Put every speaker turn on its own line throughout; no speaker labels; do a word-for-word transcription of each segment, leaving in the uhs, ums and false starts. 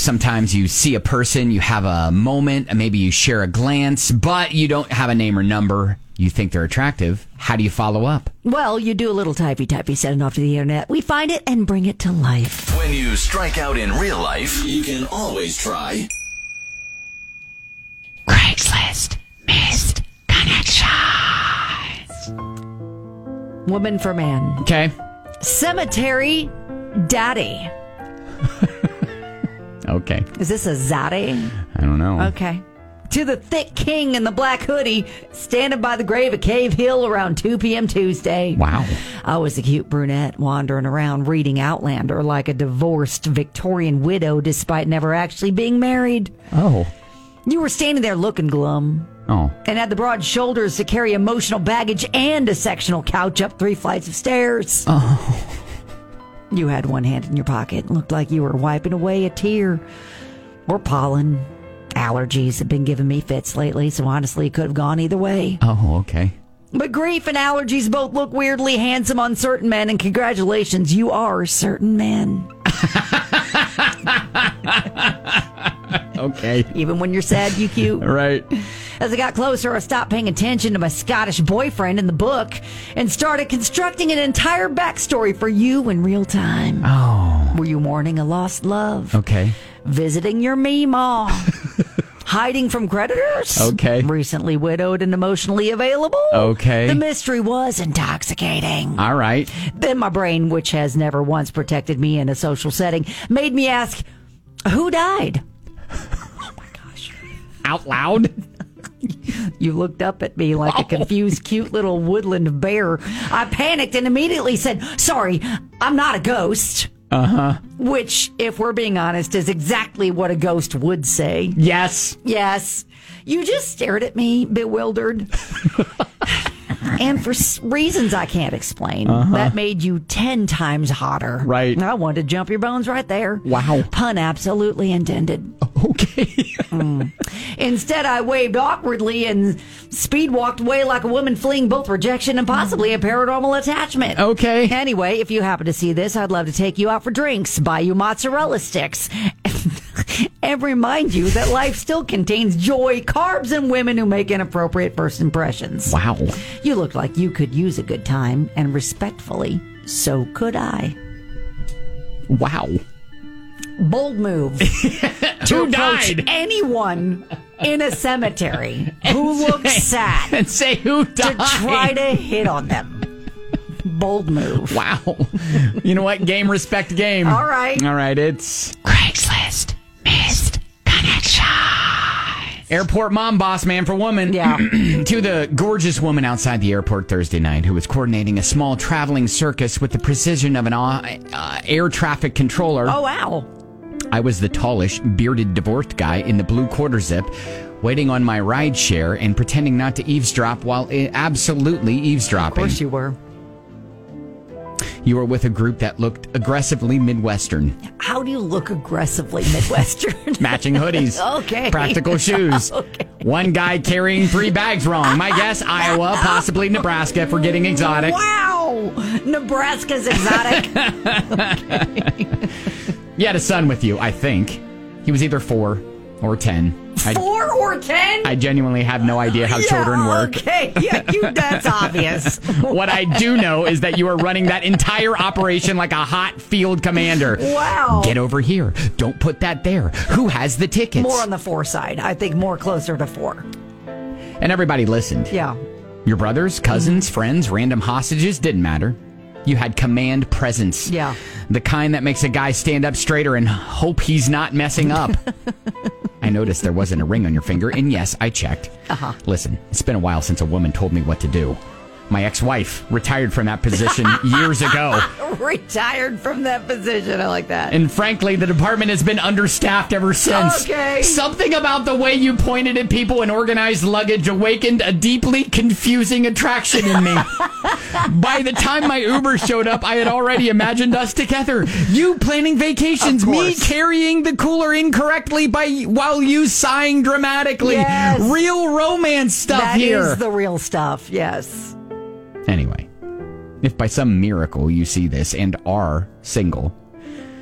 sometimes you see a person, you have a moment, maybe you share a glance, but you don't have a name or number. You think they're attractive. How do you follow up?
Well, you do a little typey-typey, send it off to the internet. We find it and bring it to life.
When you strike out in real life, you can always try
Craigslist Missed Connections. Woman for man.
Okay.
Cemetery daddy.
Okay.
Is this a zaddy?
I don't know.
Okay. To the thick king in the black hoodie, standing by the grave at Cave Hill around two p.m. Tuesday.
Wow.
I was a cute brunette wandering around reading Outlander like a divorced Victorian widow despite never actually being married.
Oh.
You were standing there looking glum.
Oh.
And had the broad shoulders to carry emotional baggage and a sectional couch up three flights of stairs.
Oh.
You had one hand in your pocket. Looked like you were wiping away a tear. Or pollen. Allergies have been giving me fits lately, so honestly, it could have gone either way.
Oh, okay.
But grief and allergies both look weirdly handsome on certain men, and congratulations, you are certain men.
Okay.
Even when you're sad, you cute.
Right.
As I got closer, I stopped paying attention to my Scottish boyfriend in the book and started constructing an entire backstory for you in real time.
Oh.
Were you mourning a lost love?
Okay.
Visiting your Meemaw? Hiding from creditors?
Okay.
Recently widowed and emotionally available?
Okay.
The mystery was intoxicating.
All right.
Then my brain, which has never once protected me in a social setting, made me ask, who died? Oh my gosh.
Out loud?
You looked up at me like a confused, cute little woodland bear. I panicked and immediately said, sorry, I'm not a ghost.
Uh-huh.
Which, if we're being honest, is exactly what a ghost would say.
Yes.
Yes. You just stared at me, bewildered. And for reasons I can't explain, uh-huh. that made you ten times hotter.
Right.
I wanted to jump your bones right there.
Wow.
Pun absolutely intended.
Okay.
mm. Instead, I waved awkwardly and speed walked away like a woman fleeing both rejection and possibly a paranormal attachment.
Okay.
Anyway, if you happen to see this, I'd love to take you out for drinks, buy you mozzarella sticks, and remind you that life still contains joy, carbs, and women who make inappropriate first impressions.
Wow.
You look like you could use a good time, and respectfully, so could I.
Wow.
Bold move.
Who died?
Anyone in a cemetery who looks
say,
sad.
And say who died.
To try to hit on them. Bold move.
Wow. You know what? Game, respect, game.
All right.
All right, it's
Craigslist Missed Connection.
Airport mom, boss man for woman.
Yeah.
To the gorgeous woman outside the airport Thursday night who was coordinating a small traveling circus with the precision of an uh, uh, air traffic controller.
Oh, wow.
I was the tallish, bearded, divorced guy in the blue quarter zip, waiting on my ride share and pretending not to eavesdrop while uh, absolutely eavesdropping.
Of course you were.
You were with a group that looked aggressively Midwestern.
How do you look aggressively Midwestern?
Matching hoodies.
Okay.
Practical shoes.
Okay.
One guy carrying three bags wrong. My guess, Iowa, possibly Nebraska for getting exotic.
Wow. Nebraska's exotic. Okay.
You had a son with you, I think. He was either four or ten.
Four
I,
or ten?
I genuinely have no idea how
yeah,
children work.
Okay, yeah, you, that's obvious.
What I do know is that you were running that entire operation like a hot field commander.
Wow.
Get over here. Don't put that there. Who has the tickets?
More on the four side. I think more closer to four.
And everybody listened.
Yeah.
Your brothers, cousins, mm-hmm. friends, random hostages, didn't matter. You had command presence.
Yeah.
The kind that makes a guy stand up straighter and hope he's not messing up. I noticed there wasn't a ring on your finger, and yes, I checked.
Uh-huh.
Listen, it's been a while since a woman told me what to do. My ex-wife retired from that position years ago.
Retired from that position. I like that.
And frankly, the department has been understaffed ever since.
Okay.
Something about the way you pointed at people and organized luggage awakened a deeply confusing attraction in me. By the time my Uber showed up, I had already imagined us together. You planning vacations, me carrying the cooler incorrectly by while you sighing dramatically.
Yes.
Real romance stuff
that
here.
That is the real stuff, yes.
Anyway, if by some miracle you see this and are single,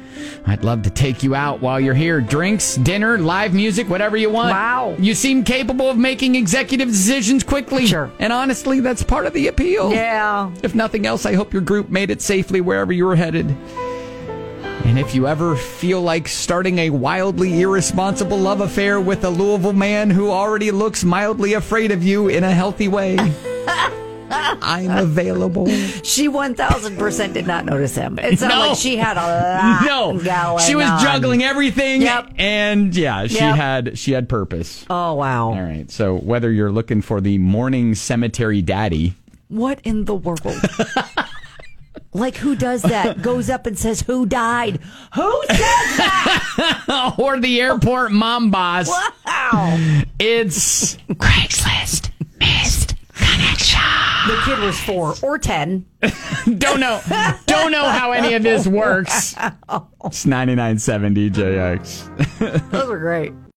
I'd love to take you out while you're here. Drinks, dinner, live music, whatever you want.
Wow.
You seem capable of making executive decisions quickly.
Sure.
And honestly, that's part of the appeal.
Yeah.
If nothing else, I hope your group made it safely wherever you were headed. And if you ever feel like starting a wildly irresponsible love affair with a Louisville man who already looks mildly afraid of you in a healthy way, I'm available.
She one thousand percent did not notice him. It sounded
No.
like she had a lot
No,
going
she was
on.
juggling everything.
Yep.
And yeah, she
Yep.
had she had purpose.
Oh, wow.
All right. So whether you're looking for the morning cemetery daddy,
What in the world? Like, who does that? Goes up and says, who died? Who says that?
or the airport mom boss,
Wow.
it's Craigslist missed connection.
The kid was four or ten.
Don't know. Don't know how any of this works. It's ninety-nine point seven D J X.
Those are great.